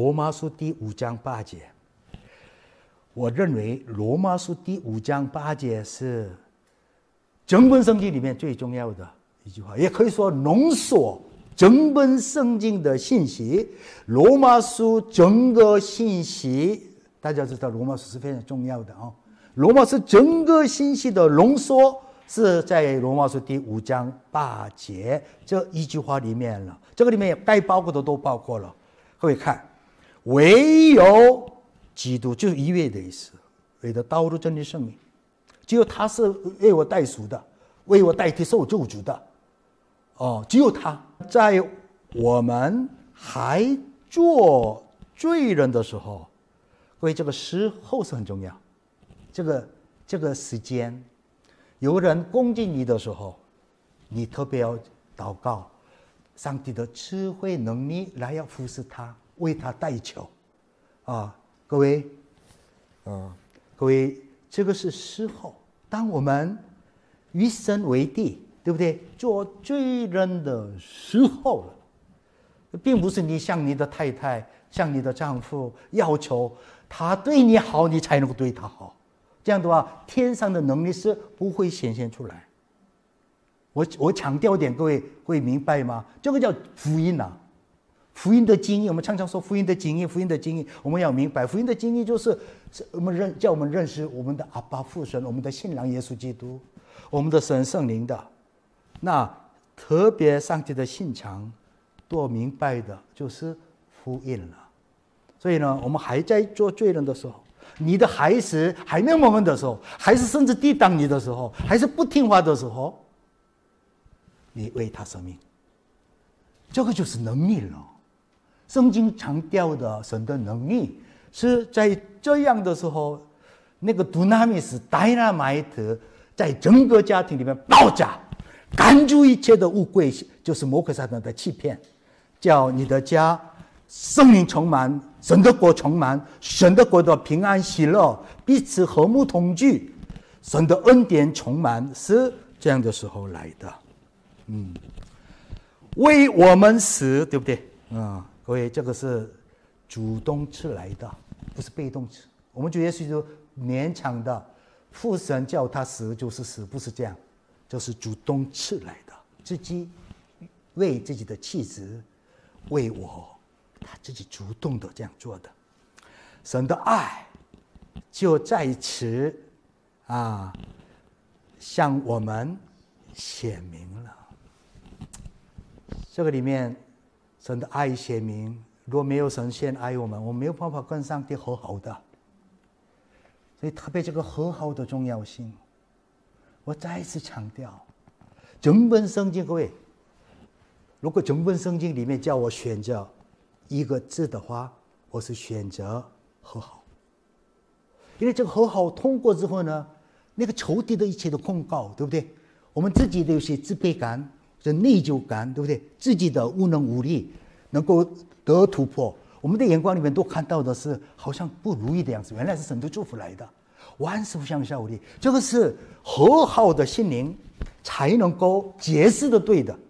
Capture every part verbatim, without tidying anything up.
罗马书第五章八节。我认为罗马书第五章八节是整本圣经里面最重要的一句话，也可以说浓缩整本圣经的信息。罗马书整个信息，大家知道罗马书是非常重要的啊。罗马书整个信息的浓缩是在罗马书第五章八节这一句话里面了。这个里面该包括的都包括了。各位看，唯有基督就是一位的意思，为的道路真理生命，只有他是为我代赎的，为我代替受救主的。哦，只有他在我们还做罪人的时候，各位这个时候是很重要。这个这个时间，有人攻击你的时候，你特别要祷告，上帝的智慧能力来要服侍他，为他代求啊，各位，啊，各位，这个是时候。当我们与神为敌，对不对？做罪人的时候了，并不是你向你的太太、向你的丈夫要求他对你好，你才能够对他好。这样的话，天上的能力是不会显现出来。我我强调一点，各位会明白吗？这个叫福音啊，福音的经义。我们常常说福音的经义，福音的经义，我们要明白，福音的经义就是我们认叫我们认识我们的阿爸父神，我们的新郎耶稣基督，我们的神圣灵的。那特别上帝的心肠多明白的就是福音了。所以呢，我们还在做罪人的时候，你的孩子还没有我们的时候，孩子甚至抵挡你的时候，还是不听话的时候，你为他舍命，这个就是能力了。圣经强调的神的能力是在这样的时候，那个 dunamis dynamite 在整个家庭里面爆炸，赶住一切的污秽，就是魔鬼撒旦的欺骗，叫你的家圣灵充满，神的国充满，神的国的平安喜乐，彼此和睦同居，神的恩典充满，是这样的时候来的。嗯，为我们死，对不对？啊、嗯，各位，这个是主动吃来的，不是被动吃。我们主耶稣就勉强的，父神叫他死就是死，不是这样，就是主动吃来的，自己为自己的妻子，为我。他自己主动的这样做的，神的爱就在此啊，向我们显明了。这个里面，神的爱显明，如果没有神先爱我们，我们没有办法跟上帝和好的。所以特别这个和好的重要性，我再一次强调，整本圣经，各位，如果整本圣经里面叫我选择一个字的话，我是选择和好。因为这个和好通过之后呢，那个仇敌的一切的控告，对不对？我们自己的有些自卑感、这内疚感，对不对？自己的无能无力能够得突破，我们的眼光里面都看到的是好像不如意的样子，原来是神的祝福来的，万事互相效力。这个是和好的心灵才能够解释的对的。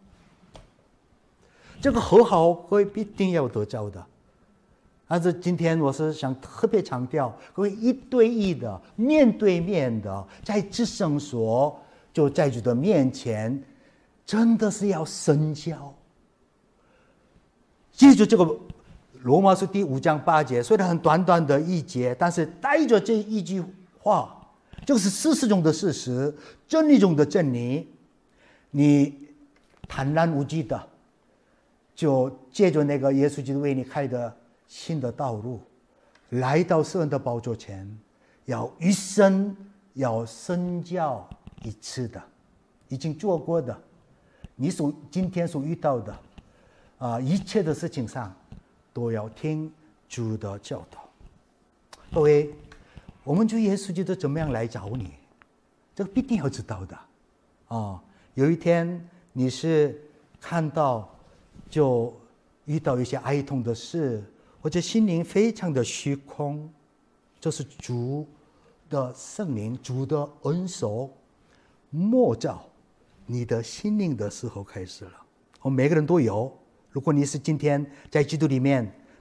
这个和好会必定要得着的，但是今天我是想特别强调，各位一对一的、面对面的，在至圣所就在主的面前，真的是要深交。记住这个罗马书第五章八节，虽然很短短的一节，但是带着这一句话，就是事实中的事实，真理中的真理。你坦然无惧的。就借着那个耶稣基督为你开的新的道路，来到圣人的宝座前，要一生要深交一次的，已经做过的，你所今天所遇到的啊、呃、一切的事情上，都要听主的教导。各位，我们主耶稣基督怎么样来找你？这个必定要知道的啊、哦。有一天你是看到。就遇到一些哀痛的事，或者心灵非常的虚空，这是主的圣灵、主的恩手摸照你的心灵的时候开始了。我们每个人都有。如果你是今天在基督里面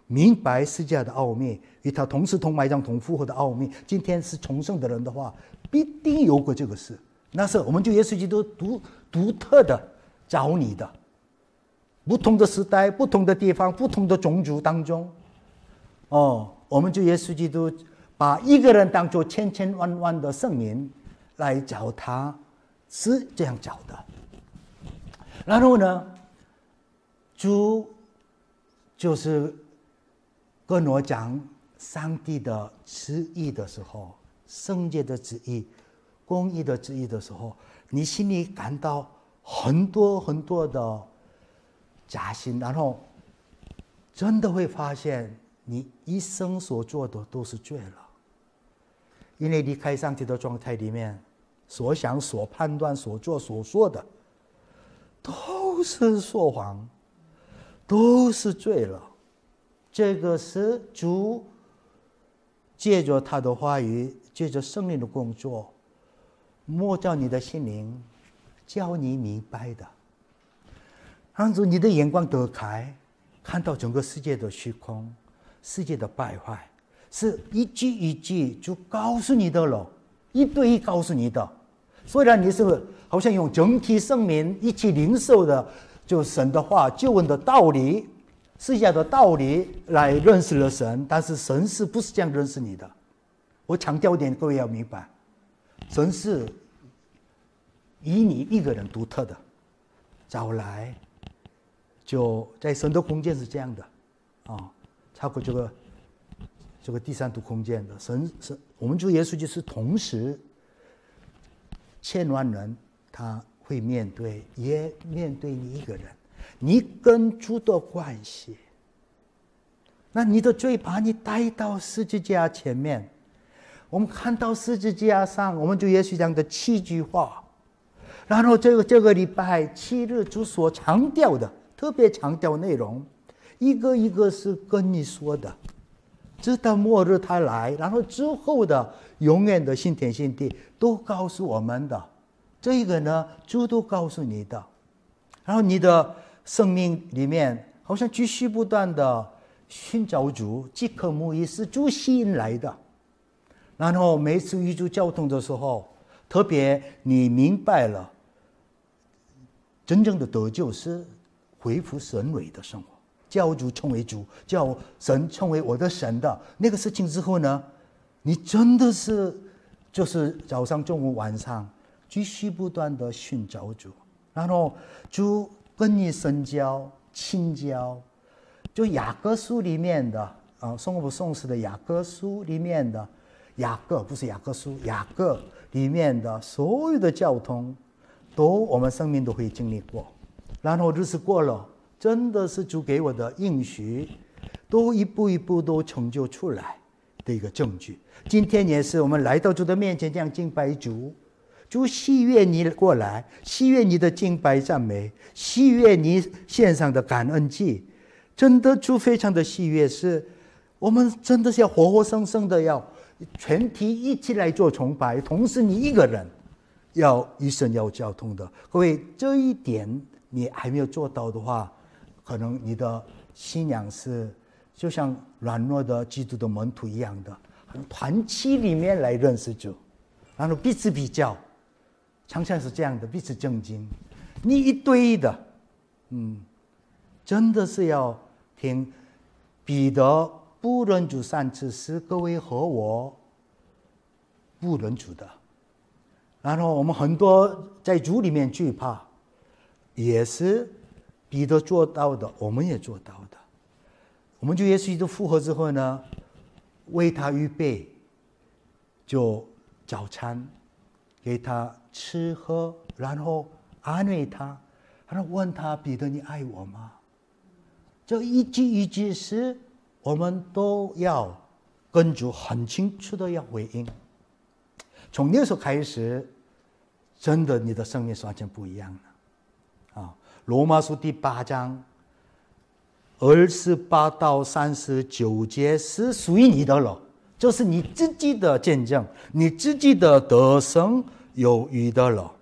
明白世界的奥秘，与他同时同埋葬同复活的奥秘，今天是重生的人的话，必定有过这个事。那是我们就耶稣基督独独特的找你的，不同的时代、不同的地方、不同的种族当中，哦，我们就耶稣基督把一个人当作千千万万的圣民来找他，是这样找的。然后呢，主就是跟我讲上帝的旨意的时候，圣洁的旨意、公义的旨意的时候，你心里感到很多很多的假心，然后真的会发现你一生所做的都是罪了。因为离开上帝的状态里面，所想、所判断、所做、所说的都是说谎，都是罪了。这个是主借着他的话语，借着圣灵的工作，摸着你的心灵，教你明白的，让主你的眼光得开，看到整个世界的虚空，世界的败坏，是一句一句就告诉你的了，一对一告诉你的。虽然你是好像用整体生命一起领受的，就神的话、救恩的道理、世界的道理来认识了神，但是神是不是这样认识你的？我强调一点，各位要明白，神是以你一个人独特的找来，就在神的空间是这样的啊、哦，超过这个这个第三度空间的神是，我们主耶稣就是同时千万人他会面对，也面对你一个人，你跟主的关系。那你的罪把你带到十字架前面，我们看到十字架上，我们就耶稣讲的七句话，然后这个这个礼拜七日主所强调的，特别强调内容，一个一个是跟你说的，直到末日他来，然后之后的永远的新天新地都告诉我们的，这个呢主都告诉你的，然后你的生命里面好像继续不断的寻找主，饥渴慕义是主吸引来的。然后每次与主交通的时候，特别你明白了真正的得救是恢复神位的生活，叫主成为主，叫神成为我的神的那个事情之后呢，你真的是就是早上中午晚上继续不断的寻找主，然后主跟你深交亲交，就雅各书里面的啊，宋不宋氏的雅各书里面的雅各，不是雅各书，雅各里面的所有的交通都我们生命都会经历过，然后日子过了，真的是主给我的应许都一步一步都成就出来的一个证据。今天也是我们来到主的面前这样敬拜主，主喜悦你过来，喜悦你的敬拜赞美，喜悦你献上的感恩祭，真的主非常的喜悦，是我们真的是要活活生生的要全体一起来做崇拜，同时你一个人要与神要交通的。各位，这一点你还没有做到的话，可能你的信仰是就像软弱的基督的门徒一样的，团体里面来认识主，然后彼此比较，常常是这样的，彼此正经。你一对一的，嗯，真的是要听彼得不认主三次是各位和我不认主的。然后我们很多在主里面惧怕，也是彼得做到的，我们也做到的。我们就耶稣基督复活之后呢，为他预备就早餐给他吃喝，然后安慰他，然后问他，彼得你爱我吗？这一句一句是我们都要跟主很清楚的要回应。从那时候开始，真的你的生命是完全不一样的啊！罗马书第八章二十八到三十九节是属于你的了，就是你自己的见证，你自己的得胜有余的了。